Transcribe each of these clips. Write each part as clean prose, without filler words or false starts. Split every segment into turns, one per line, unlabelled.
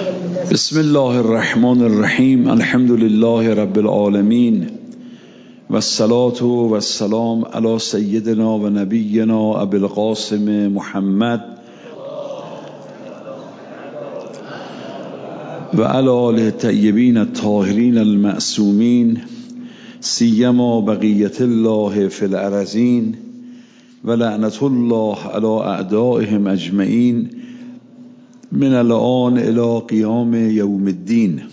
بسم الله الرحمن الرحیم. الحمد لله رب العالمین و الصلاة و السلام علی سیدنا و نبینا ابی القاسم محمد و علی آله الطیبین الطاهرین المعصومین سیما بقیت الله فی الارضین و لعنت الله علی اعدائهم اجمعین من الان الی قیام یوم الدین.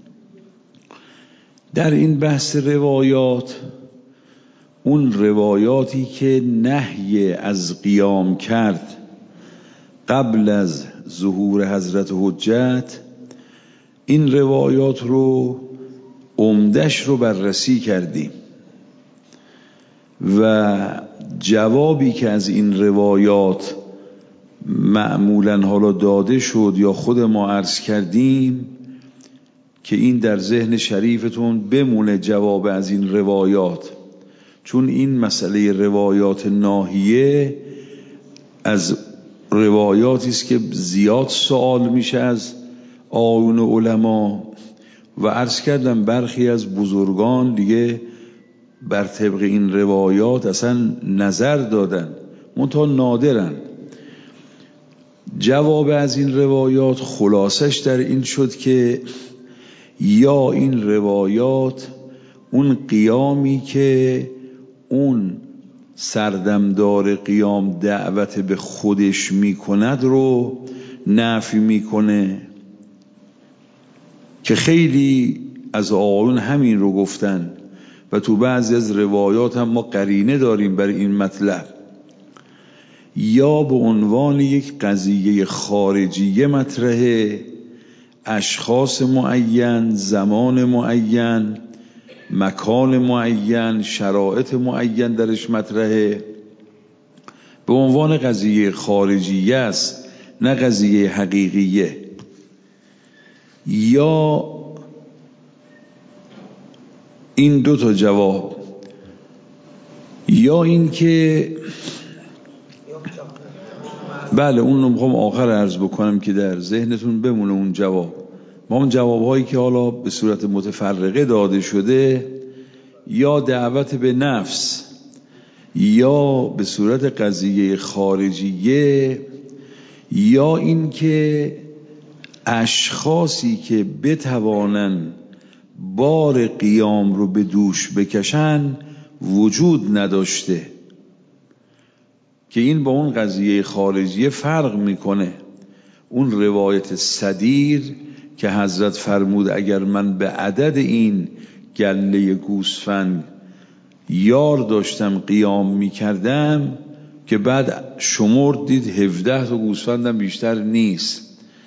در این بحث روایات، اون روایاتی که نهی از قیام کرد قبل از ظهور حضرت حجت، این روایات رو عمدش رو بررسی کردیم و جوابی که از این روایات معمولاً حالا داده شد یا خود ما عرض کردیم که این در ذهن شریفتون بمونه جواب از این روایات، چون این مسئله روایات ناهیه از روایاتی است که زیاد سوال میشه از آیون علما و عرض کردم برخی از بزرگان دیگه بر طبق این روایات اصلا نظر دادن، منتها نادرن. جواب از این روایات خلاصش در این شد که یا این روایات اون قیامی که اون سردمدار قیام دعوت به خودش میکند رو نفی میکنه، که خیلی از آقایون همین رو گفتن و تو بعضی از روایات هم ما قرینه داریم برای این مطلب، یا به عنوان یک قضیه خارجیه مطرحه، اشخاص معین، زمان معین، مکان معین، شرایط معین درش مطرحه، به عنوان قضیه خارجیه است نه قضیه حقیقیه. یا این دو تا جواب، یا این که بله اون رو میخوام آخر عرض بکنم که در ذهنتون بمونه اون جواب. ما اون جوابهایی که حالا به صورت متفرقه داده شده، یا دعوت به نفس یا به صورت قضیه خارجیه، یا این که اشخاصی که بتوانن بار قیام رو به دوش بکشن وجود نداشته، که این با اون قضیه خارجیه فرق میکنه. اون روایت صدیر که حضرت فرمود اگر من به عدد این گله گوسفند یار داشتم قیام میکردم، که بعد شمرد دید 17 تا گوسفندم بیشتر نیست.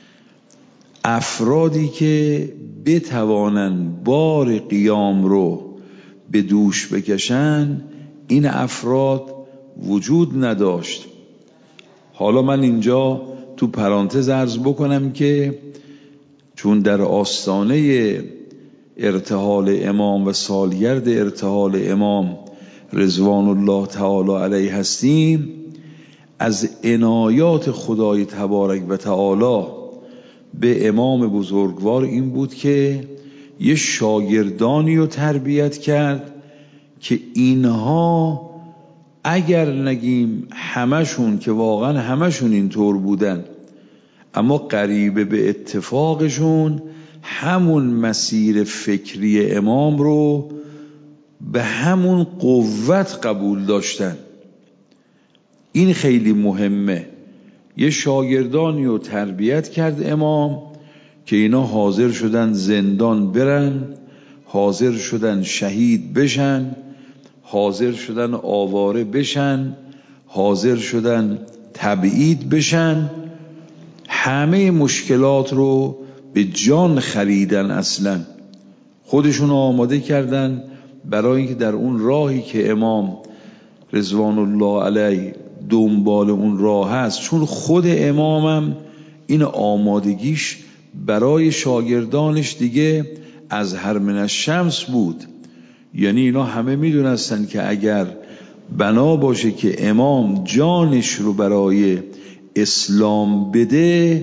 افرادی که بتوانن بار قیام رو به دوش بکشن، این افراد وجود نداشت. حالا من اینجا تو پرانتز عرض بکنم که چون در آستانه ارتحال امام و سالگرد ارتحال امام رضوان الله تعالی علیه هستیم، از عنایات خدای تبارک و تعالی به امام بزرگوار این بود که یه شاگردانی رو تربیت کرد که اینها اگر نگیم همشون، که واقعا همشون اینطور بودن، اما قریبه به اتفاقشون همون مسیر فکری امام رو به همون قوت قبول داشتن. این خیلی مهمه. یه شاگردانی رو تربیت کرد امام که اینا حاضر شدن زندان برن، حاضر شدن شهید بشن، حاضر شدن آواره بشن، حاضر شدن تبعید بشن، همه مشکلات رو به جان خریدن. اصلا خودشون آماده کردن برای اینکه در اون راهی که امام رضوان الله علیه دنبال اون راه هست، چون خود امامم این آمادگیش برای شاگردانش دیگه از هرمن الشمس بود. یعنی اینا همه میدونستن که اگر بنا باشه که امام جانش رو برای اسلام بده،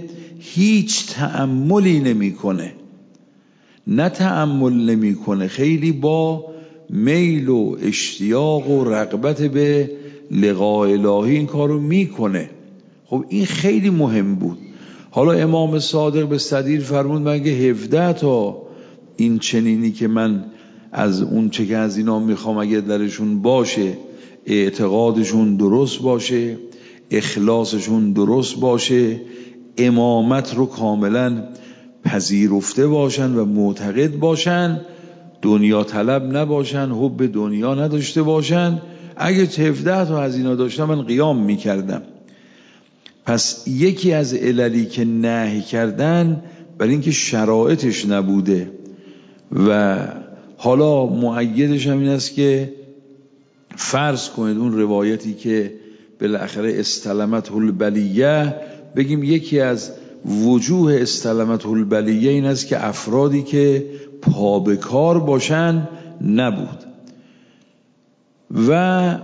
هیچ تأملی نمیکنه، نه تأمل نمیکنه، خیلی با میل و اشتیاق و رغبت به لقاء الهی این کارو میکنه. خب این خیلی مهم بود. حالا امام صادق به صدیر فرمود مگه 17 تا این چنینی که من از اون چه که از اینا میخوام اگه درشون باشه، اعتقادشون درست باشه، اخلاصشون درست باشه، امامت رو کاملا پذیرفته باشن و معتقد باشن، دنیا طلب نباشن، حب دنیا نداشته باشن، اگه 17 تا از اینا داشتم من قیام میکردم. پس یکی از عللی که نهی کردن برای اینکه شرایطش نبوده و حالا مؤیدش هم این است که فرض کنید اون روایتی که بالاخره استلمته البلیه، بگیم یکی از وجوه استلمته البلیه این است که افرادی که پا به کار باشن نبود. و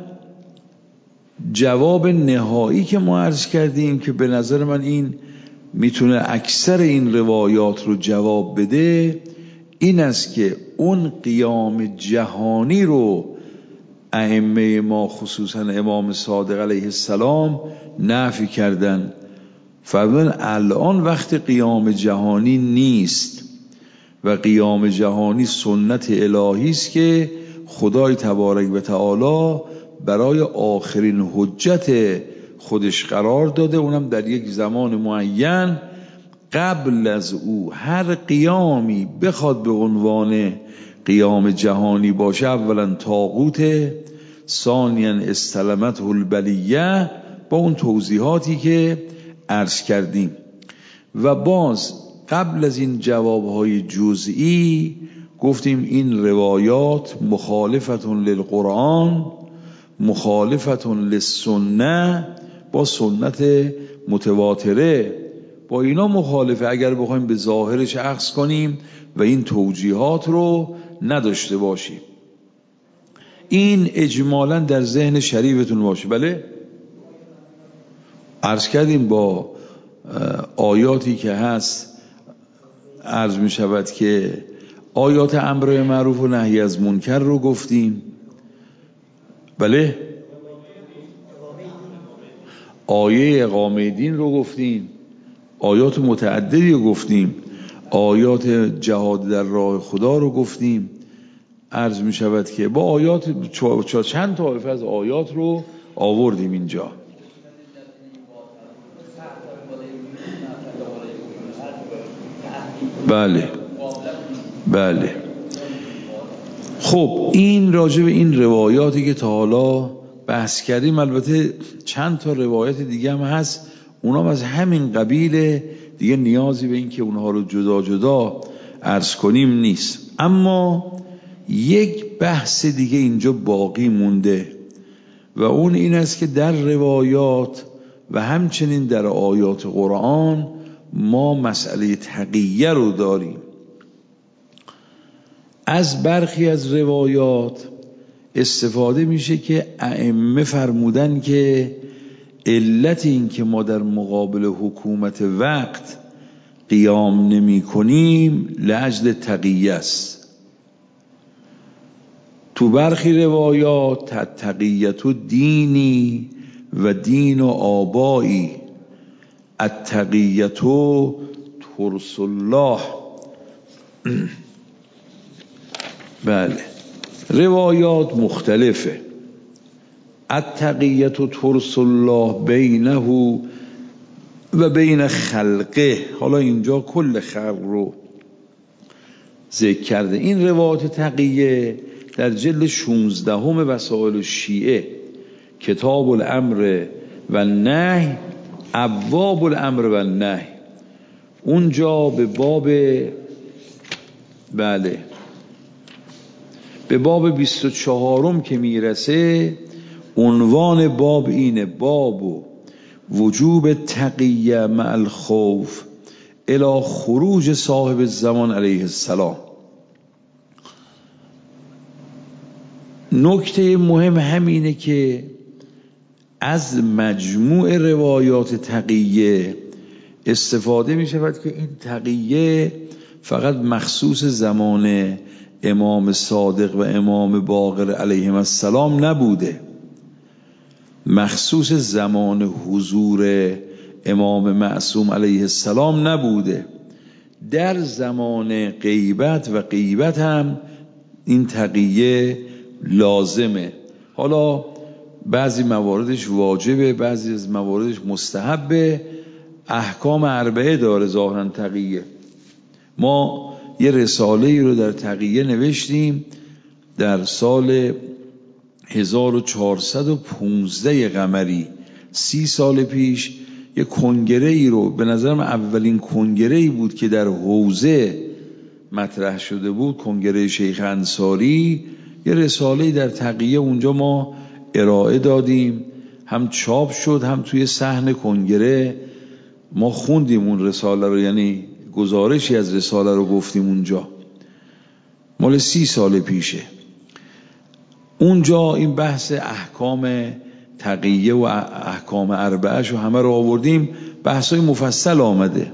جواب نهایی که ما عرض کردیم که به نظر من این میتونه اکثر این روایات رو جواب بده، این است که اون قیام جهانی رو ائمه ما خصوصا امام صادق علیه السلام نفی کردن. فرمودن الان وقت قیام جهانی نیست و قیام جهانی سنت الهی است که خدای تبارک و تعالی برای آخرین حجت خودش قرار داده، اونم در یک زمان معین. قبل از او هر قیامی بخواد به عنوان قیام جهانی باشه، اولا طاغوت، ثانیا استلمته البلیه، با اون توضیحاتی که عرض کردیم. و باز قبل از این جوابهای جزئی گفتیم این روایات مخالفتون للقرآن، مخالفتون للسنه، با سنت متواتره، با اینا مخالفه اگر بخوایم به ظاهرش اخذ کنیم و این توجیهات رو نداشته باشیم. این اجمالا در ذهن شریفتون باشه. بله عرض کردیم با آیاتی که هست عرض می شود که آیات امر معروف و نهی از منکر رو گفتیم. بله آیه اقامه دین رو گفتیم، آیات متعددی رو گفتیم، آیات جهاد در راه خدا رو گفتیم. عرض می شود که با آیات چند طایفه از آیات رو آوردیم اینجا. بله بله. خب این راجع به این روایاتی که تا حالا بحث کردیم، البته چند تا روایت دیگه هم هست، اونام از همین قبیل، دیگه نیازی به این که اونها رو جدا جدا عرض کنیم نیست. اما یک بحث دیگه اینجا باقی مونده و اون این است که در روایات و همچنین در آیات قرآن ما مسئله تقیه رو داریم. از برخی از روایات استفاده میشه که ائمه فرمودن که علت این که ما در مقابل حکومت وقت قیام نمی کنیم لاجل تقیه است. تو برخی روایات تقییت دینی و دین و آبایی، التقییت ترس الله. بله روایات مختلفه. التقییت ترس الله بینه و بین خلقه، حالا اینجا کل خلق رو ذکر کرده. این روایات تقیه در جلد 16 وسائل الشیعه، کتاب الامر و نهی، ابواب الامر و نهی، اونجا به باب به باب 24 که میرسه، عنوان باب اینه: باب وجوب تقیه مع الخوف الی خروج صاحب الزمان علیه السلام. نکته مهم همینه که از مجموع روایات تقیه استفاده می شود که این تقیه فقط مخصوص زمان امام صادق و امام باقر علیهم السلام نبوده، مخصوص زمان حضور امام معصوم علیه السلام نبوده، در زمان غیبت و غیبت هم این تقیه لازمه. حالا بعضی مواردش واجبه، بعضی از مواردش مستحبه، احکام اربعه داره ظاهرا تقیه. ما یه رساله رو در تقیه نوشتیم در سال 1415 قمری، 30 سال پیش. یه کنگره ای رو، به نظرم اولین کنگره ای بود که در حوزه مطرح شده بود، کنگره شیخ انصاری، یه رساله در تقیه اونجا ما ارائه دادیم، هم چاپ شد هم توی صحن کنگره ما خوندیم اون رساله رو، یعنی گزارشی از رساله رو گفتیم اونجا، مال 30 سال پیشه. اونجا این بحث احکام تقیه و احکام اربعه‌شو همه رو آوردیم، بحثای مفصل آمده.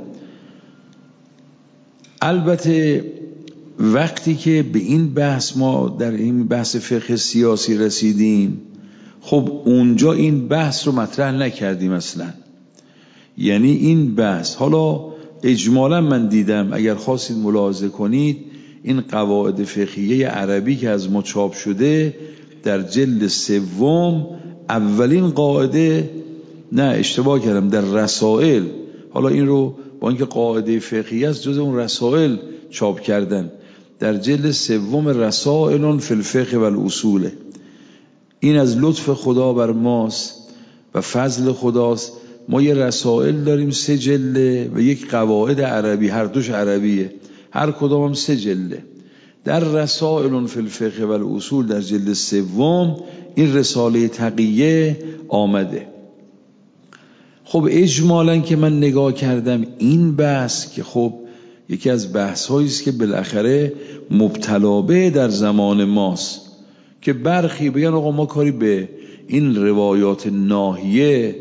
البته وقتی که به این بحث ما در این بحث فقه سیاسی رسیدیم، خب اونجا این بحث رو مطرح نکردیم اصلا. یعنی این بحث، حالا اجمالا من دیدم اگر خواستید ملاحظه کنید، این قواعد فقهیه عربی که از ما چاپ شده در جلد 3 اولین قاعده، نه اشتباه کردم، در رسائل، حالا این رو با اینکه قاعده فقهیه است جز اون رسائل چاپ کردن، در جلد 3 رسائل فی الفقه و الاصول. این از لطف خدا بر ماست و فضل خداست. ما یه رسائل داریم 3 جلده و یک قواعد عربی، هر دوش عربیه، هر کدام هم 3 جلده. در رسائل فی الفقه و الاصول در جلد 3 این رساله تقیه آمده. خب اجمالاً که من نگاه کردم این بحث که خب یکی از بحث هایی است که بالاخره مبتلا به در زمان ماست، که برخی بگن آقا ما کاری به این روایات ناهیه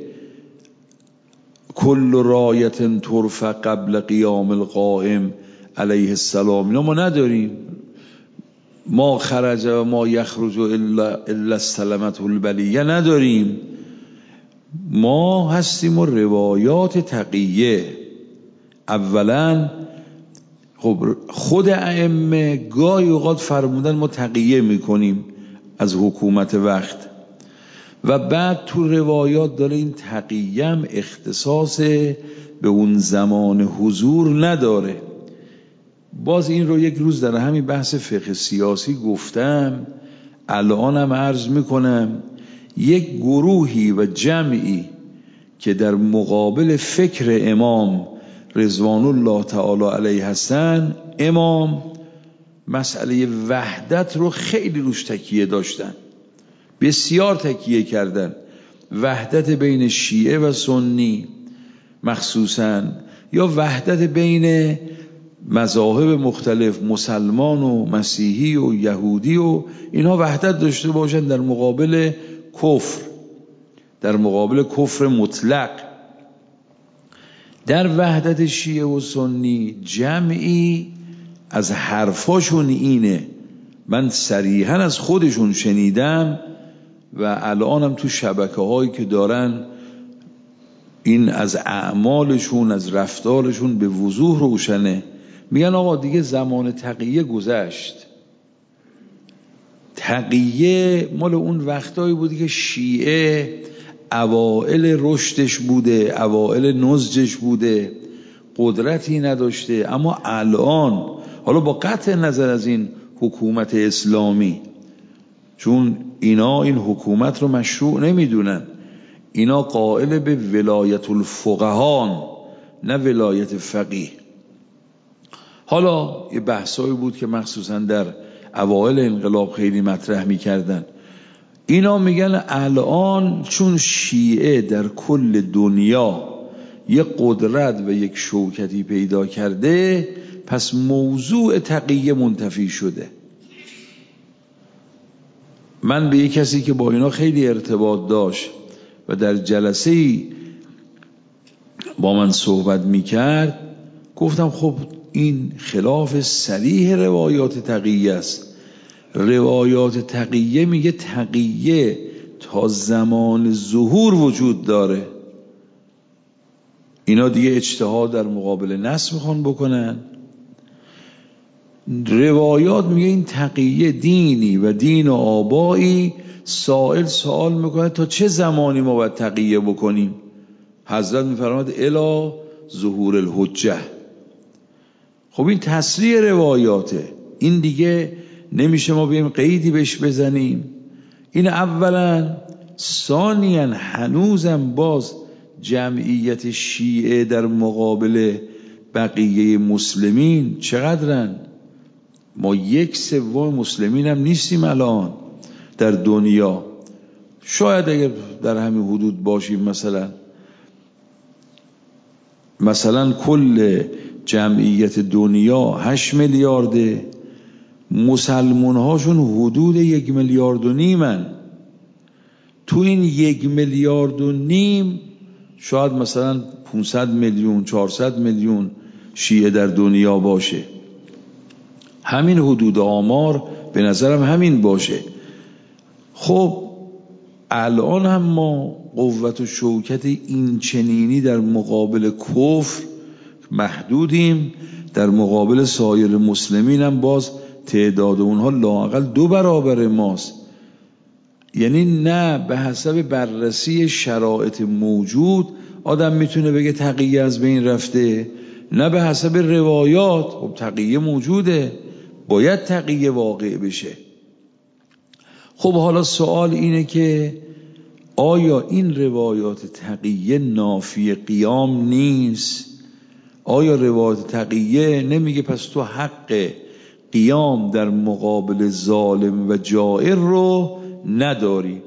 کل رایت ترفع قبل قیام القائم علیه السلام اینا ما نداریم، ما خرج و ما یخرج الا السلامت البلیه نداریم، ما هستیم و روایات تقیه. اولا خب خود ائمه گاهی اوقات فرمودن ما تقیه میکنیم از حکومت وقت، و بعد تو روایات داره این تقیه هم اختصاص به اون زمان حضور نداره. باز این رو یک روز در همین بحث فقه سیاسی گفتم، الانم عرض میکنم، یک گروهی و جمعی که در مقابل فکر امام رضوان الله تعالی علیه هستن، امام مسئله وحدت رو خیلی روش تکیه داشتن، بسیار تکیه کردن، وحدت بین شیعه و سنی مخصوصاً، یا وحدت بین مذاهب مختلف، مسلمان و مسیحی و یهودی و اینها وحدت داشته باشن در مقابل کفر، در مقابل کفر مطلق. در وحدت شیعه و سنی جمعی از حرفاشون اینه، من صریحا از خودشون شنیدم و الانم تو شبکه هایی که دارن این از اعمالشون از رفتارشون به وضوح روشنه، میگن آقا دیگه زمان تقیه گذشت، تقیه مال اون وقتایی بودی که شیعه اوائل رشدش بوده، اوائل نضجش بوده، قدرتی نداشته، اما الان، حالا با قطع نظر از این حکومت اسلامی، چون اینا این حکومت رو مشروع نمیدونن، اینا قائل به ولایت الفقهان نه ولایت فقیه. حالا یه بحثایی بود که مخصوصا در اوائل انقلاب خیلی مطرح میکردن، اینا میگن الان چون شیعه در کل دنیا یک قدرت و یک شوکتی پیدا کرده، پس موضوع تقیه منتفی شده. من به یک کسی که با اینا خیلی ارتباط داشت و در جلسه‌ای با من صحبت میکرد گفتم خب این خلاف صریح روایات تقیه است. روایات تقیه میگه تقیه تا زمان ظهور وجود داره. اینا دیگه اجتهاد در مقابل نص میخوان بکنن. روایات میگه این تقیه دینی و دین و آبایی. سائل سوال میکنه تا چه زمانی ما باید تقیه بکنیم؟ حضرت میفرماد الی ظهور الحجه. خب این تصریح روایاته، این دیگه نمیشه ما بیم قیدی بهش بزنیم. این اولا. ثانیاً هنوزم باز جمعیت شیعه در مقابل بقیه مسلمین چقدرن؟ ما 1/3 مسلمین هم نیستیم الان در دنیا. شاید اگر در همین حدود باشیم مثلا کل جمعیت دنیا 8 میلیارده، مسلمان هاشون حدود 1.5 میلیارد. تو این 1.5 میلیارد شاید مثلا 500 میلیون 400 میلیون شیعه در دنیا باشه. همین حدود آمار به نظرم همین باشه. خب الان هم ما قوت و شوکت این چنینی در مقابل کفر محدودیم، در مقابل سایر مسلمین هم باز تعداد اونها لااقل 2 برابر ماست. یعنی نه به حسب بررسی شرایط موجود آدم میتونه بگه تقیه از بین رفته، نه به حسب روایات. خب تقیه موجوده، باید تقیه واقع بشه. خب حالا سوال اینه که آیا این روایات تقیه نافی قیام نیست؟ آیا روایات تقیه نمیگه پس تو حق قیام در مقابل ظالم و جائر رو نداری؟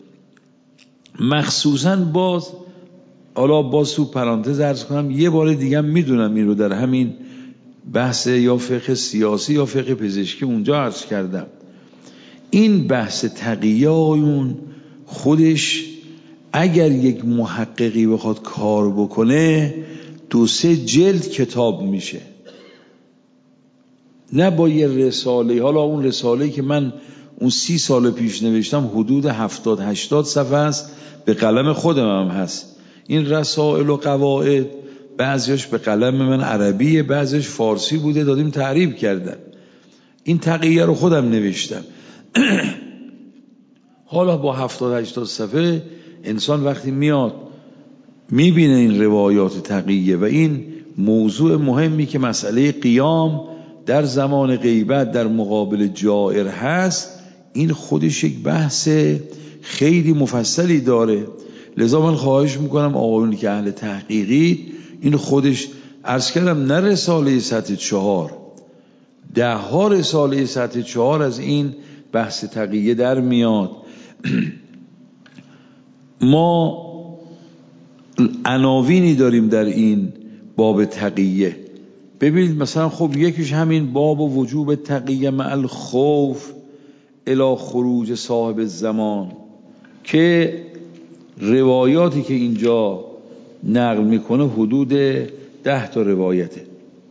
مخصوصاً حالا باز تو پرانتز عرض کنم یه بار دیگه میدونم این رو در همین بحث یا فقه سیاسی یا فقه پزشکی اونجا عرض کردم. این بحث تقیه آیون خودش اگر یک محققی بخواد کار بکنه 2-3 جلد کتاب میشه، نه با یه رساله. حالا اون رساله‌ای که من اون 30 سال پیش نوشتم حدود 70-80 صفحه است، به قلم خودم هم هست. این رسائل و قواعد بعضیش به قلم من عربیه، بعضیش فارسی بوده، دادیم تعریف کردم. این تقیه رو خودم نوشتم. حالا با 70-80 صفحه انسان وقتی میاد میبینه این روایات تقیه و این موضوع مهمی که مسئله قیام در زمان غیبت در مقابل جائر هست، این خودش یک بحث خیلی مفصلی داره. لذا من خواهش میکنم آقایونی که اهل تحقیقی، این خودش عرض کردم نه رساله سطح 4، 10 رساله سطح 4 از این بحث تقیه در میاد. ما عناوینی داریم در این باب تقیه. ببینید مثلا خب یکیش همین باب وجوب تقیه مع الخوف الی خروج صاحب الزمان، که روایاتی که اینجا نقل میکنه حدود 10 روایته.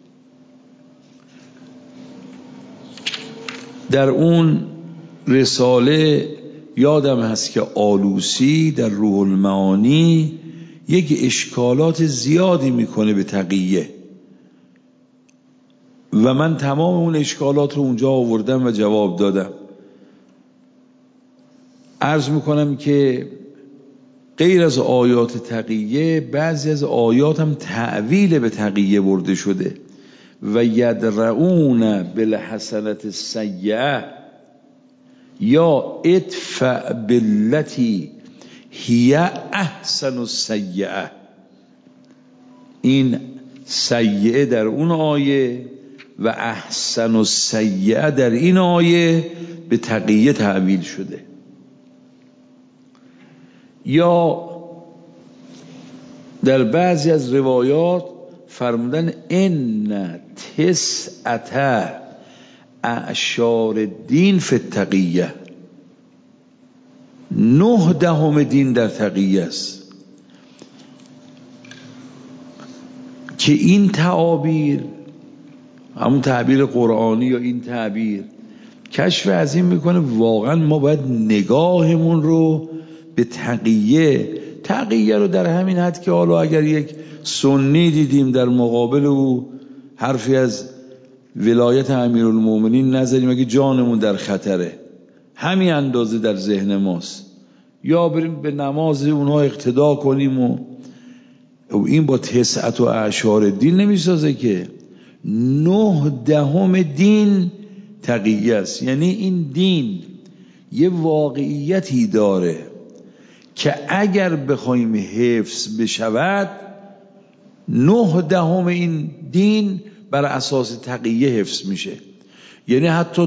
در اون رساله یادم هست که آلوسی در روح المعانی یک اشکالات زیادی میکنه به تقیه و من تمام اون اشکالات رو اونجا آوردم و جواب دادم. عرض میکنم که غیر از آیات تقیه بعضی از آیات هم تعویل به تقیه برده شده. و یدرؤون بالحسنة السیئة یا ادفع باللتی هی احسن السیئة. این سیئه در اون آیه و احسن السیئة در این آیه به تقیه تعبیر شده. یا در بعضی از روایات فرمودن ان 9 اعشار دین فی التقیه، 9 دهم دین در تقیه است. که این تعابیر، همون تعبیر قرآنی یا این تعبیر، کشف از این میکنه واقعا ما باید نگاهمون رو به تقیه رو در همین حد که حالا اگر یک سنی دیدیم در مقابل او حرفی از ولایت امیرالمومنین نذاریم اگه جانمون در خطره، همین اندازه در ذهن ماست، یا بریم به نماز اونها اقتدا کنیم و این با 9 اعشار دین نمیسازه که. 9/10 دین تقیه است. یعنی این دین یه واقعیتی داره که اگر بخوایم حفظ بشود 9/10 این دین بر اساس تقیه حفظ میشه. یعنی حتی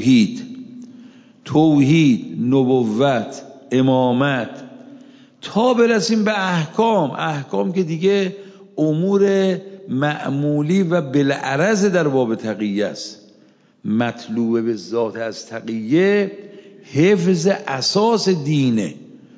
توحید، نبوت، امامت، تا برسیم به احکام که دیگه امور معمولی و بالعرض در باب تقیه است. مطلوب به ذات از تقیه حفظ اساس دینه.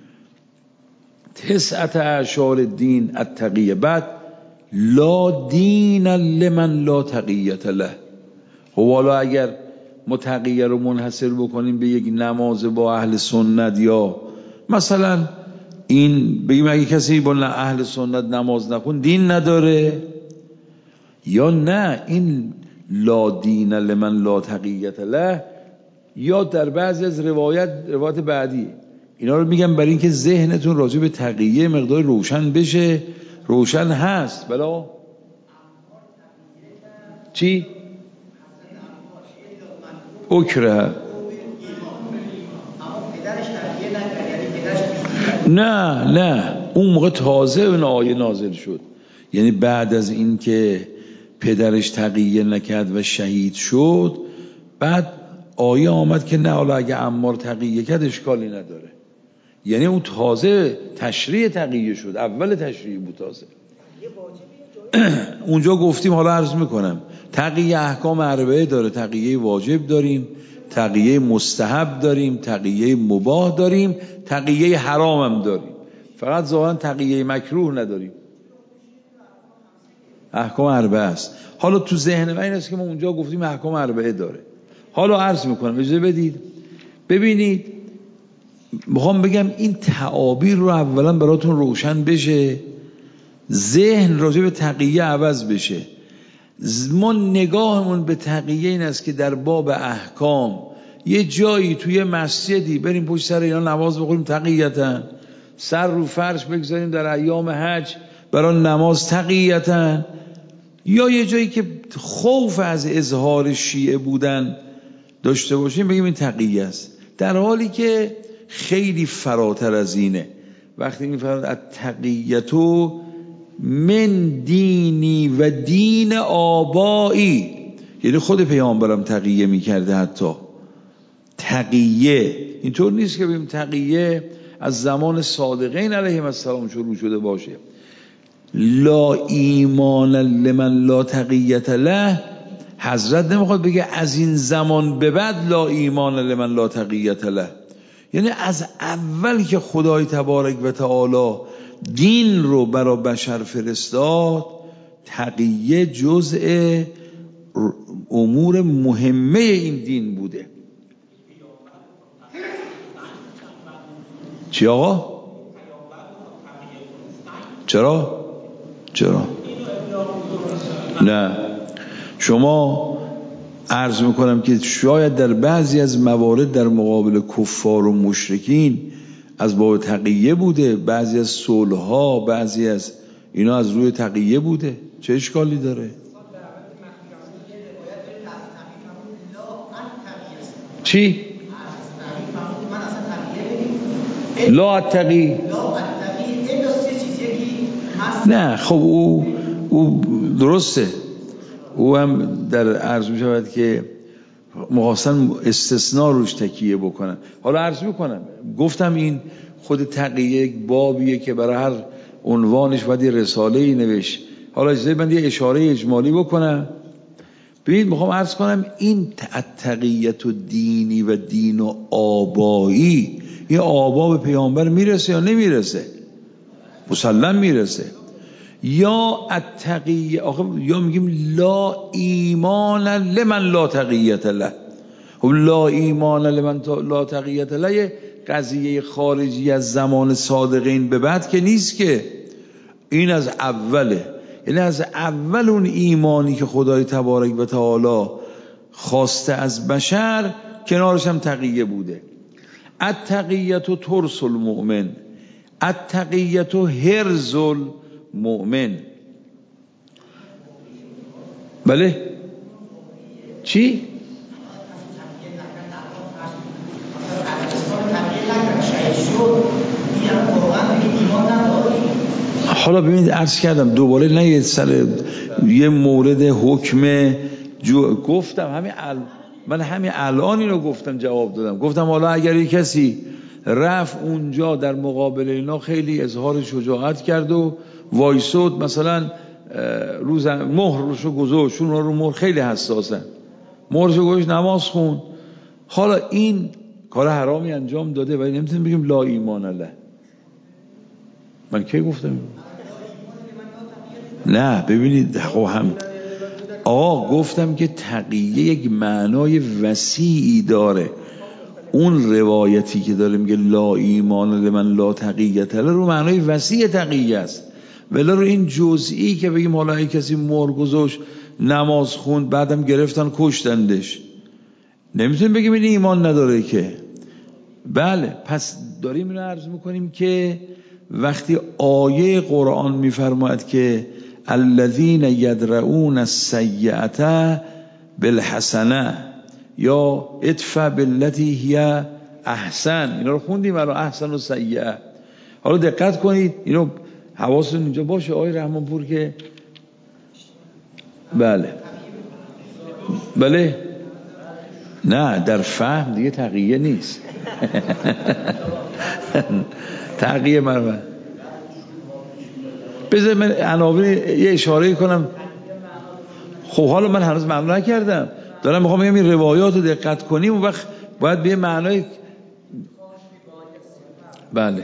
9 اعشار دین التقیه. بعد لا دین لمن لا تقیه له. حالا اگر ما تقیه رو منحصر بکنیم به یک نماز با اهل سنت، یا مثلا این بگیم اگه کسی با اهل سنت نماز نخون دین نداره، یا نه این لا دین لمن لا تقیه له، یا در بعضی از روایات بعدی اینا رو میگم برای اینکه ذهنتون راجع به تقیه مقدار روشن بشه. روشن هست بلا چی؟ اکره نه اون موقع تازه اون آیه نازل شد. یعنی بعد از این که پدرش تقیه نکرد و شهید شد، بعد آیه آمد که نه حالا اگه عمار تقیه کرد اشکالی نداره. یعنی اون تازه تشریع تقیه شد، اول تشریع بود تازه. اونجا گفتیم، حالا عرض میکنم، تقیه احکام 4 داره. تقیه واجب داریم، تقیه مستحب داریم، تقیه مباح داریم، تقیه حرام هم داریم. فقط ظاهرا تقیه مکروه نداریم. احکام 4 است. حالا تو ذهن من این است که ما اونجا گفتیم احکام 4 داره. حالا عرض میکنم، اجازه بدید ببینید، میخوام بگم این تعابیر رو اولا براتون روشن بشه، ذهن راجع به تقیه عوض بشه. ما نگاهمون به تقیه این است که در باب احکام یه جایی توی مسجدی بریم پشت سر اینا نماز بخونیم تقیتن، سر رو فرش بگذاریم در ایام حج برای نماز تقیتن، یا یه جایی که خوف از اظهار شیعه بودن داشته باشیم بگیم این تقیه است، در حالی که خیلی فراتر از اینه. وقتی میفرماد التقیتو من دینی و دین آبایی، یعنی خود پیامبرم تقیه میکرده. حتی تقیه اینطور نیست که بگیم تقیه از زمان صادقین علیهم السلام شروع شده باشه. لا ایمان لمن لا تقیه له، حضرت نمیخواد بگه از این زمان به بعد لا ایمان لمن لا تقیه له، یعنی از اول که خدای تبارک و تعالی دین رو برای بشر فرستاد، تقیه جزء امور مهمه این دین بوده. چی آقا؟ چرا؟ نه، شما عرض میکنم که شاید در بعضی از موارد در مقابل کفار و مشرکین از باب تقیه بوده، بعضی از صلح‌ها، بعضی از اینا از روی تقیه بوده. چه اشکالی داره؟ چی؟ لا التقی. نه خب او درسته، او هم در عرض می شود که مخواستن استثناء روش تکیه بکنن. حالا عرض میکنم، گفتم این خود تقیه یک بابیه که برای هر عنوانش باید یه رساله‌ای نوشت. حالا اجازه من یه اشاره اجمالی بکنم. ببینید، میخوام عرض کنم این تقیت و دینی و دین و آبایی، این آبا به پیامبر میرسه یا نمیرسه؟ مسلم میرسه. یا التقیه، یا میگیم لا ایمان لمن لا تقیت له. خب لا ایمان لمن لا تقیت له یه قضیه خارجی از زمان صادقین به بعد که نیست، که این از اوله. یعنی از اول اون ایمانی که خدای تبارک و تعالی خواسته از بشر کنارش هم تقیه بوده. التقیت ترس المؤمن، التقیت هرز المؤمن. بله چی؟ حالا ببینید عرض کردم دوباره نه سر یه مورد حکم گفتم من همین الان اینو گفتم، جواب دادم، گفتم حالا اگر یک کسی رفت اونجا در مقابل اینا خیلی اظهار شجاعت کرد و وایسود، مثلا مهرشو گذاشت، اونها رو مهر خیلی حساسن، مهرشو گذاشت نماز خون، حالا این کار حرامی انجام داده ولی نمیتونیم بگیم لا ایمان له. من کی گفتم؟ نه ببینید خب هم گفتم که تقیه یک معنای وسیعی داره. اون روایتی که داره میگه لا ایمان لمن لا تقیت له رو معنای وسیع تقیه است، ولی رو این جزئی که بگیم حالا ای کسی مهر گذاشت نماز خوند بعدم گرفتن کشتندش، نمیتونیم بگیم این ایمان نداره که. بله پس داریم اینو عرض میکنیم که وقتی آیه قرآن میفرماید که الذین یدرؤون السیئة بالحسنه یا ادفع بالتی هی احسن، اینا رو خوندیم الان، احسن و سیئه. حالا دقت کنید اینو حواستون اینجا باشه آقای رحمانپور که بله نه در فهم دیگه تقیه نیست. تقیه مرمن بذار من عناوین یه اشاره کنم. خب حالا من هنوز معنا نکردم، دارم میخوام بگم این روایات رو دقت کنیم اون وقت باید به معنای بله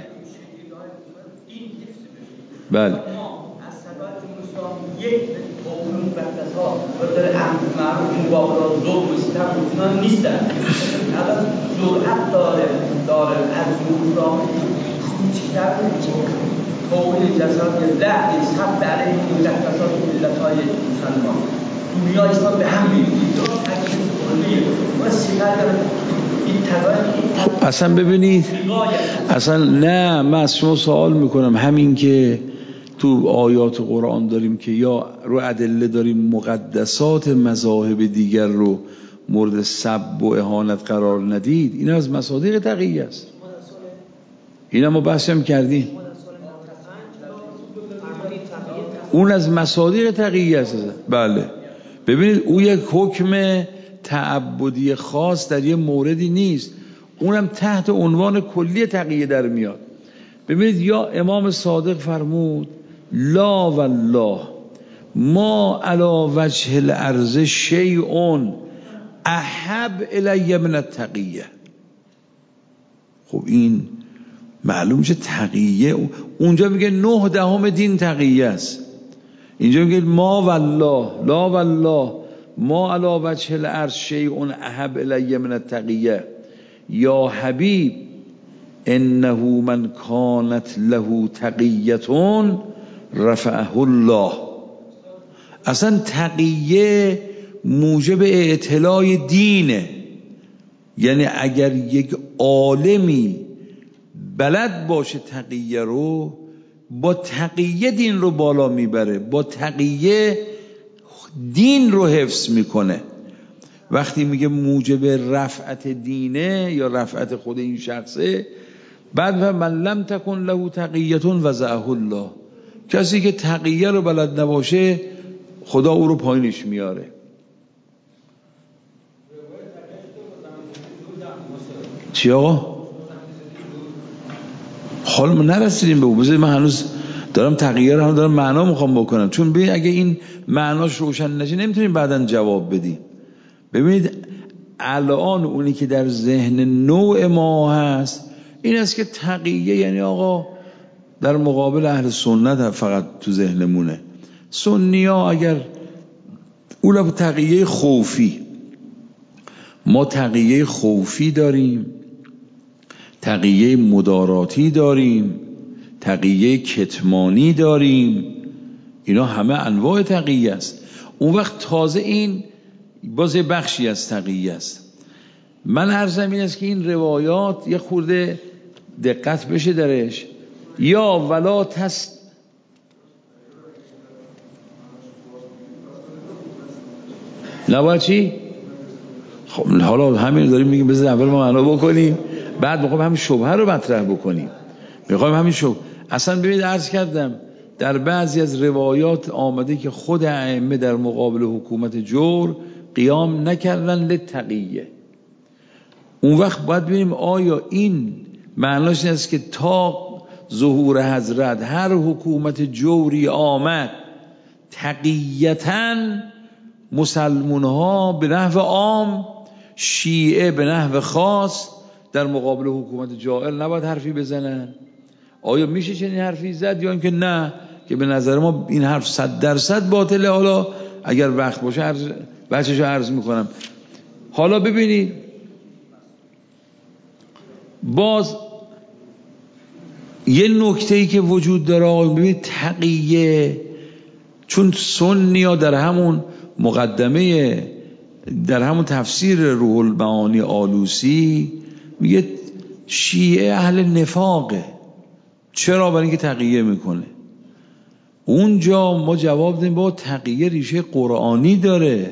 توحید جسد لا ثبت علیه مقدسات ملت‌های مسلمان دنیا اسلام به هم می‌ریزید و سیغل این تضاد.
اصلا ببینید اصلا نه، من از شما سوال میکنم، همین که تو آیات قرآن داریم که یا رو ادله داریم مقدسات مذاهب دیگر رو مورد سب و اهانت قرار ندید، این از مصادیق تقیه است. این ما بحث هم کردیم، اون از مصادیق تقیه است. بله ببینید او یک حکم تعبدی خاص در یه موردی نیست، اونم تحت عنوان کلی تقیه در میاد. ببینید یا امام صادق فرمود لا والله ما علی وجه الارض شیء احب الی من التقیه. خب این معلوم شه تقیه، اونجا میگه 9/10 دین تقیه است، اینجا میگه ما والله لا والله ما علی وجه الارض شیء احب الی من التقیه یا حبیب انه من کانت له تقیه رفعه الله. اصلا تقیه موجب اعتلای دینه، یعنی اگر یک عالمی بلد باشه تقیه رو، با تقیه دین رو بالا میبره، با تقیه دین رو حفظ میکنه. وقتی میگه موجب رفعت دینه یا رفعت خود این شخصه، بعد من لم تکن له تقیه وضعه الله، کسی که تقیه رو بلد نباشه خدا او رو پایینش میاره. چی آقا؟ حالا ما نرسیدیم به او، من هنوز دارم تقیه رو هم دارم معنا میخوام بکنم، چون ببین اگه این معناش روشن نشه نمیتونیم بعداً جواب بدیم. ببینید الان اونی که در ذهن نوع ما هست این است که تقیه یعنی آقا در مقابل اهل سنت فقط تو ذهنمونه. سنی ها اگر اولا تقیه خوفی، ما تقیه خوفی داریم، تقیه مداراتی داریم، تقیه کتمانی داریم، اینا همه انواع تقیه است. اون وقت تازه این باز بخشی از تقیه است. من عرضم این است که این روایات یه خورده دقت بشه درش. یا ولا نباید چی؟ خب حالا همین داریم میگیم بذار اول ما معنا بکنیم، بعد میخوایم همین شبهه رو مطرح بکنیم. میخوایم همین شبهه. اصلا ببینید عرض کردم در بعضی از روایات آمده که خود ائمه در مقابل حکومت جور قیام نکردن لتقیه. اون وقت باید ببینیم آیا این معناش این است که تا ظهور حضرت هر حکومت جوری آمد تقیتاً مسلمون ها به نحو عام، شیعه به نحو خاص در مقابل حکومت جائر نباید حرفی بزنن؟ آیا میشه چنین حرفی زد یا اینکه نه، که به نظر ما این حرف 100% باطله؟ حالا اگر وقت باشه بچه‌شو عرض میکنم. حالا ببینید باز یه نکته‌ای که وجود داره، ببینید تقیه، چون سنی ها در همون مقدمه، در همون تفسیر روح المعانی آلوسی میگه شیعه اهل نفاقه. چرا؟ برای اینکه تقیه میکنه. اونجا ما جواب دیم با تقیه ریشه قرآنی داره.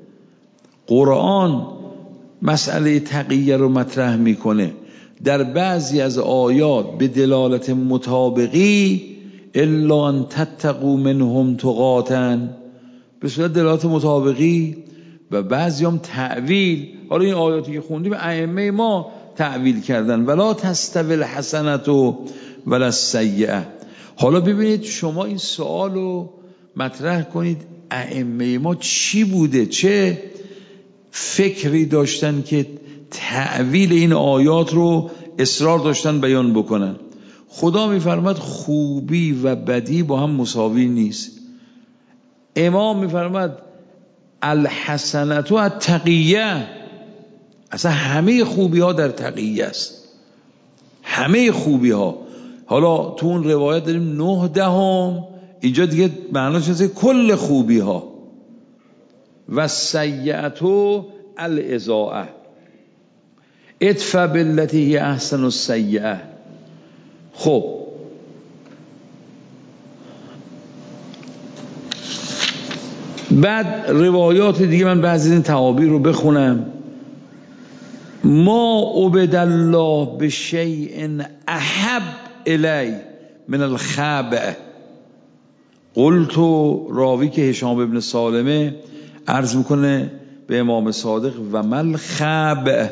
قرآن مسئله تقیه رو مطرح میکنه در بعضی از آیات به دلالت مطابقی، الا ان تتقوا منهم تقاتا، به صورت دلالت مطابقی، و بعضی هم تعویل. حالا این آیاتی که خوندیم ائمه ما تعویل کردن، ولا تستوی الحسنة ولا السیئة. حالا ببینید شما این سوال رو مطرح کنید، ائمه ما چی بوده، چه فکری داشتن که تعویل این آیات رو اصرار داشتن بیان بکنن؟ خدا میفرماد خوبی و بدی با هم مساوی نیست. امام میفرماد الحسنة التقیه، اصلا همه خوبی ها در تقیه است، همه خوبی ها. حالا تو اون روایت داریم 9 اینجا دیگه معناش هست کل خوبی ها. و سیئت الازاءه ادفع بالتی هی احسن السیئه. خب بعد روایات دیگه، من بعضی این تعابیر رو بخونم. ما عبد الله بشیء احب الی من الخبء. قلت، راوی که هشام ابن سالمه عرض میکنه به امام صادق و مل خبء،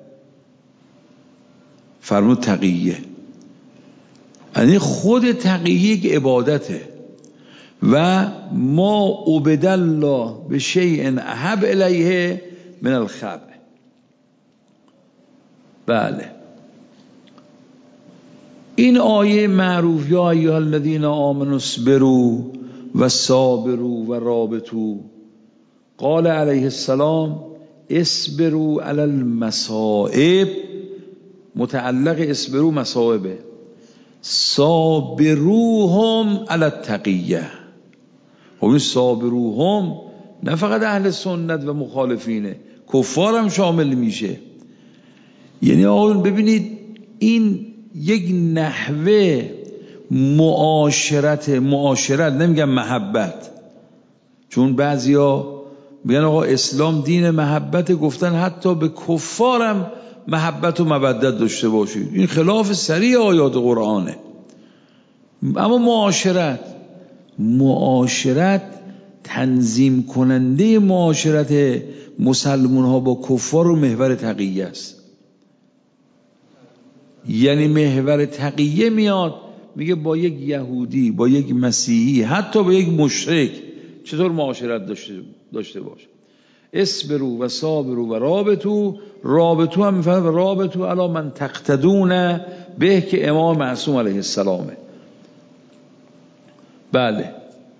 فرمود تقیه. یعنی خود تقیه یک عبادته. و ما عبد الله بشیء احب الیه من الخبء. بله این آیه معروف، یا ایها الذین آمنوا اصبروا و صابروا و رابطوا، قال علیه السلام اصبروا علی المصائب، متعلق اصبروا مصائبه، صابروهم علی التقیه. خب این صابروهم نه فقط اهل سنت و مخالفینه، کفار هم شامل میشه. یعنی آقایون ببینید این یک نحوه معاشرت، نمیگم محبت، چون بعضیا میگن آقا اسلام دین محبت، گفتن حتی به کفارم محبت و مودت داشته باشید. این خلاف صریح آیات قرآنه. اما معاشرت تنظیم کننده معاشرت مسلمان ها با کفار و محور تقیه است. یعنی محور تقیه میاد میگه با یک یهودی، با یک مسیحی، حتی با یک مشرک چطور معاشرت داشته باشه. اصبروا و صابروا و رابطوا هم میفهمه و رابطوا علی من تقتدون به، که امام معصوم علیه السلامه. بله.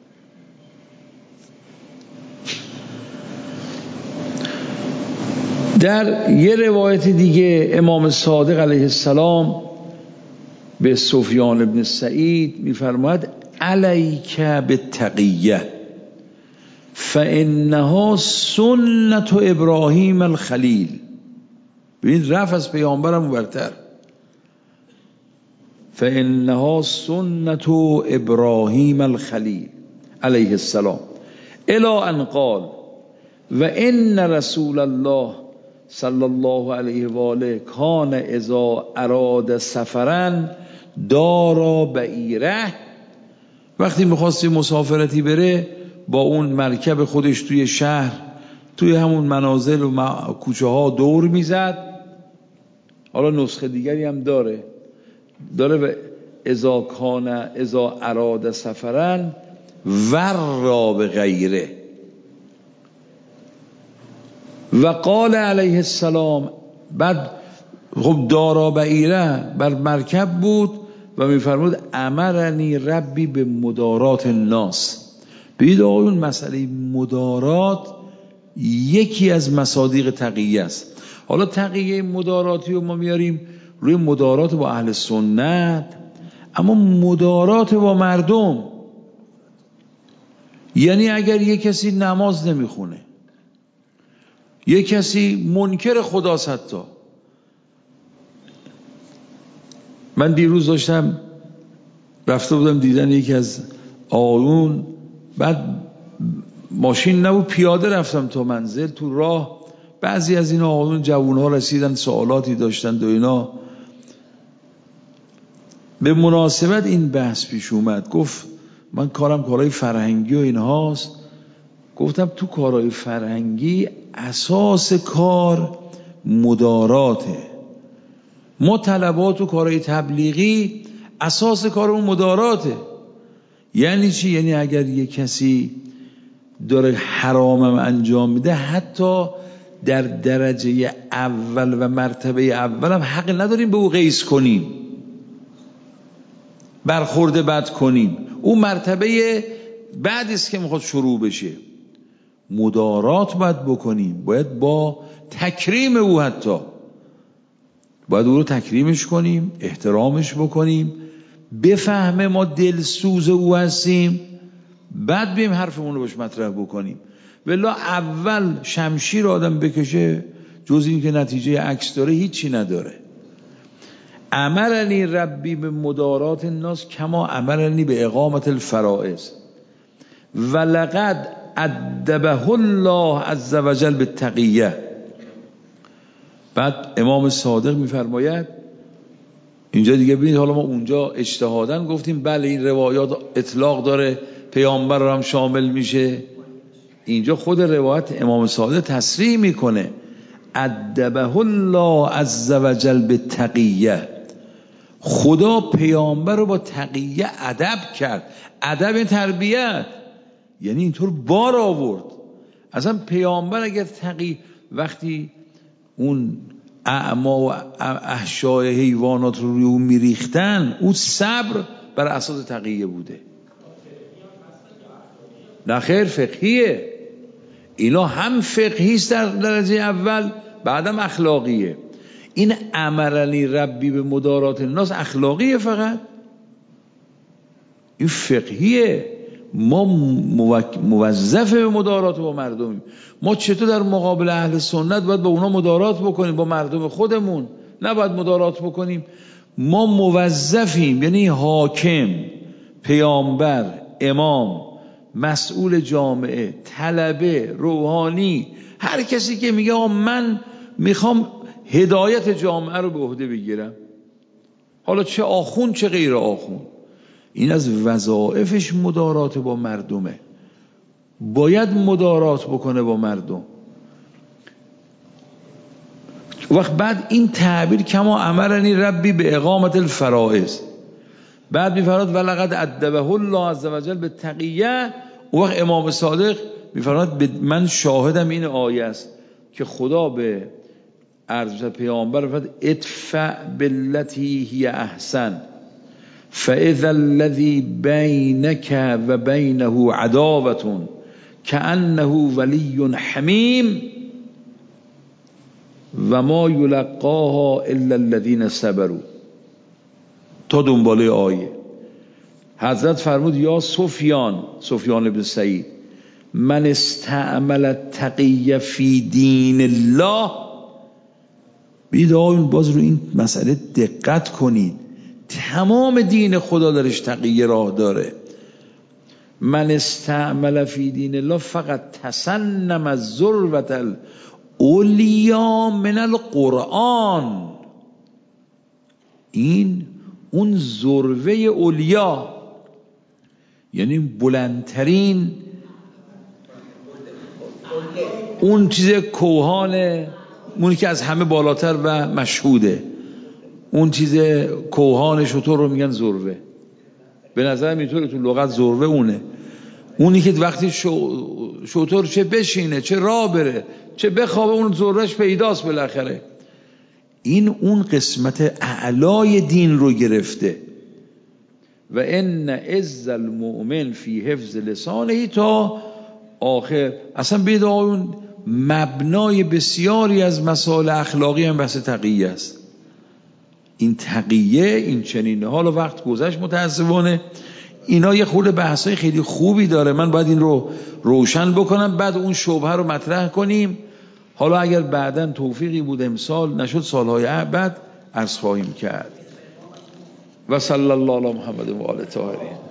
در یه روایت دیگه امام صادق علیه السلام به سفیان بن سعید میفرماید علیک بالتقیه فانها سنت ابراهیم الخلیل. ببینید رفع از پیامبرم برتر، فانها سنت ابراهیم الخلیل علیه السلام الی ان قال و ان رسول الله صلی الله علیه و آله کان اذا اراد سفرا دارا بعیره. وقتی میخواستی مسافرتی بره با اون مرکب خودش توی شهر، توی همون منازل و کوچه ها دور میزد. حالا نسخه دیگری هم داره و اذا کان اذا اراد سفرا ورا به غیره. و قال علیه السلام، بعد خب دارا بعیره بر مرکب بود و میفرمود امرنی ربی به مدارات الناس. ببینید آقایون مسئله مدارات یکی از مصادیق تقیه است. حالا تقیه مداراتی رو ما میاریم روی مدارات با اهل سنت، اما مدارات با مردم، یعنی اگر یک کسی نماز نمیخونه، یک کسی منکر خداست، حتی من دیروز داشتم رفته بودم دیدن یکی از آقایون، بعد ماشین نبود پیاده رفتم تا منزل، تو راه بعضی از این آقایون جوانها رسیدن سوالاتی داشتن و اینا. به مناسبت این بحث پیش اومد، گفت من کارم کارهای فرهنگی و اینهاست. گفتم تو کارهای فرهنگی اساس کار مداراته. ما طلبات و کارهای تبلیغی اساس کارمون مداراته. یعنی چی؟ یعنی اگر یک کسی داره حرامم انجام میده، حتی در درجه اول و مرتبه اول هم حق نداریم به او قیس کنیم، برخورد بد کنیم. اون مرتبه بعدی است که میخواد شروع بشه. مدارات باید بکنیم، باید با تکریم او، حتی باید او رو تکریمش کنیم، احترامش بکنیم، بفهمه ما دلسوز او هستیم، بعد بیم حرفمون رو باش مطرح بکنیم. ولی اول شمشیر آدم بکشه جز این که نتیجه عکس داره هیچی نداره. امرنی ربی به مدارات الناس کما امرنی به اقامت الفرائض ولقد ادبه الله عز وجل بالتقیه. بعد امام صادق میفرماید اینجا دیگه ببینید، حالا ما اونجا اجتهاداً گفتیم بله این روایات اطلاق داره، پیامبر رو هم شامل میشه. اینجا خود روایت امام صادق تصریح میکنه ادبه الله عز وجل بالتقیه. خدا پیامبر رو با تقیه ادب کرد. ادب تربیت یعنی اینطور بار آورد. اصلا پیامبر اگر تقی، وقتی اون اعما و احشای حیوانات رو روی اون میریختن، اون صبر بر اساس تقیه بوده. نه خیر، فقهیه. اینا هم فقهیست در درجه اول، بعدم اخلاقیه. این امرنی ربی به مدارات الناس اخلاقیه، فقط این فقهیه. ما موظف به مدارات با مردمیم. ما چطور در مقابل اهل سنت باید با اونا مدارات بکنیم؟ با مردم خودمون نباید مدارات بکنیم. ما موظفیم، یعنی حاکم، پیامبر، امام، مسئول جامعه، طلبه، روحانی، هر کسی که میگه آقا من میخوام هدایت جامعه رو به عهده بگیرم، حالا چه آخوند چه غیر آخوند، این از وظایفش مدارات با مردمه. باید مدارات بکنه با مردم. وقت بعد این تعبیر کما امرنی ربی به اقامت الفرائض، بعد میفرماد ولقد ادبه الله عز وجل به تقیه. وقت امام صادق میفرماد من شاهدم این آیه است که خدا به عرض پیامبر فرمود ادفع بالتی هی احسن فاذا الذی بینک و بینه عداوة کأنه ولی حمیم و ما یلقاها الا الذین صبروا. تا دنباله آیه حضرت فرمود یا سفیان ابن سعید، من استعمل التقی فی دین الله. بید آقایون باز رو این مسئله دقت کنید، تمام دین خدا درش تقیه راه داره. من استعمل فی دین الله فقط تسنم الذروة العلیا من القرآن. این اون ذروه علیا، یعنی بلندترین، اون چیز کوهان، اونی که از همه بالاتر و مشهوده، اون چیز کوهان شتر رو میگن ذروه. به نظر میطوره تو لغت ذروه اونی که وقتی شتر چه بشینه چه راه بره چه بخوابه اون ذرهش پیداست بالاخره. این اون قسمت اعلای دین رو گرفته. و ان عز المؤمن فی حفظ لسانه تا آخر. اصلا بید آقایون مبنای بسیاری از مسائل اخلاقی هم بحث تقیه است. این تقیه این چنینه. حالا وقت گذشت متاسفانه، اینا یه خورده بحثای خیلی خوبی داره، من باید این رو روشن بکنم بعد اون شبهه رو مطرح کنیم. حالا اگر بعداً توفیقی بود امسال نشد سالهای بعد عرض خواهیم کرد. و صلی الله علی محمد و آل طاهرین.